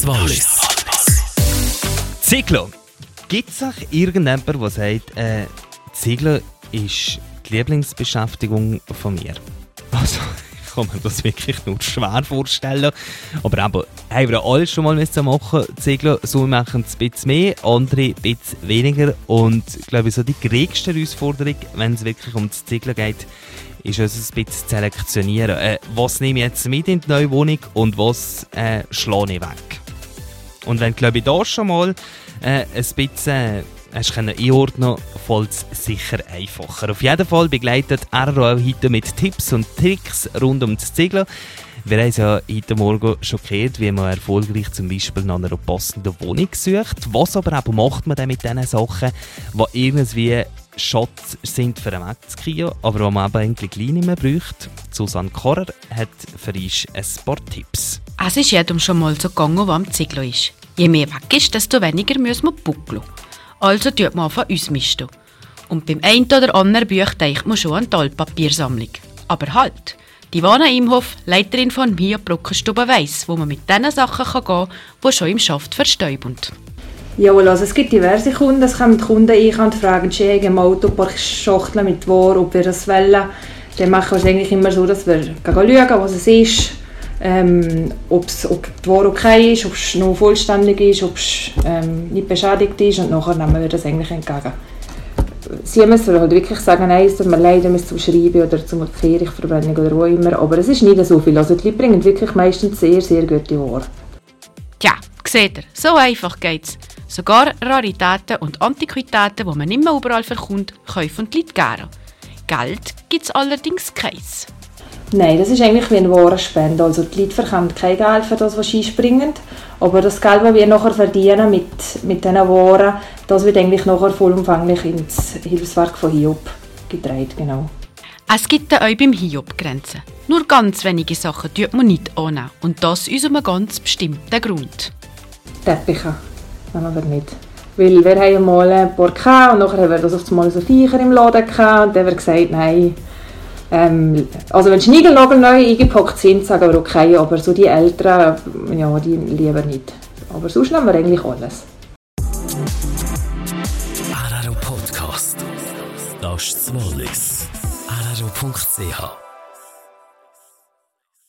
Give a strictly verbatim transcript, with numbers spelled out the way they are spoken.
das Wallis. Ziegler. Gibt es auch irgendjemanden, der sagt, äh, Ziegler ist die Lieblingsbeschäftigung von mir? Also, ich kann mir das wirklich nur schwer vorstellen. Aber, aber haben wir alle schon mal machen. Ziegler, so machen es ein bisschen mehr, andere ein bisschen weniger. Und ich glaube, so die größte Herausforderung, wenn es wirklich um das Ziegler geht, ist uns ein bisschen zu selektionieren. Äh, was nehme ich jetzt mit in die neue Wohnung und was äh, schlage ich weg? Und wenn, glaube ich, da schon mal äh, ein bisschen hast du einordnen, fällt es sicher einfacher. Auf jeden Fall begleitet er auch heute mit Tipps und Tricks rund um das Ziegeln. Wir haben es ja heute Morgen schon gehört, wie man erfolgreich zum Beispiel nach einer passenden Wohnung sucht. Was aber auch macht man dann mit diesen Sachen, die irgendwie Schatz sind für einen Wegzukriegen, aber die man eben eigentlich gleich nicht mehr braucht? Susanne Korrer hat für uns ein paar Tipps. Es ist jedem schon mal so gegangen, was am Ziegler ist. Je mehr weg ist, desto weniger müssen wir buckeln. Also tut man von uns misten. Und beim einen oder anderen Buch denkt man schon an die Altpapiersammlung. Aber halt, die Ivana Imhoff, Leiterin von Mia Brückenstube, weiss, wo man mit den Sachen gehen kann, die schon im Schaft verstäuben. Jawohl, also es gibt diverse Kunden. Es kommen die Kunden ein und fragen, sie haben im Auto ein paar Schachteln mit Ware, ob wir das wollen. Dann machen wir es eigentlich immer so, dass wir schauen, was es ist. Ähm, ob die Ware okay ist, ob es noch vollständig ist, ob es ähm, nicht beschädigt ist, und nachher nehmen wir das eigentlich entgegen. Sie müssen halt wirklich sagen, nein, es tut mir leid, wir zum Schreiben oder zum Kehrichtverbrennung oder wo immer, aber es ist nicht so viel. Also die Leute bringen wirklich meistens sehr, sehr gute Ware. Tja, seht ihr, so einfach geht's. Sogar Raritäten und Antiquitäten, die man nicht mehr überall verkommt, kaufen die Leute gerne. Geld gibt es allerdings keins. Nein, das ist eigentlich wie eine Warenspende. Also die Leute bekommen kein Geld für das, was sie einspringen. Aber das Geld, das wir nachher verdienen mit, mit diesen Waren, das wird eigentlich nachher vollumfänglich ins Hilfswerk von Hiob getragen. Genau. Es gibt auch beim Hiob Grenzen. Nur ganz wenige Sachen tut man nicht annehmen. Und das aus einem ganz bestimmten Grund. Teppiche nehmen wir nicht. Weil wir haben mal ein paar gehabt, und nachher haben wir das auf einmal so Viecher im Laden gehabt, und dann haben wir gesagt, nein. Ähm, also wenn Schniegelnagel neu eingepackt sind, sagen wir okay, aber so die Älteren, ja, die lieber nicht. Aber sonst nehmen wir eigentlich alles. Araro Podcast. Das ist das Wallis. araro punkt c h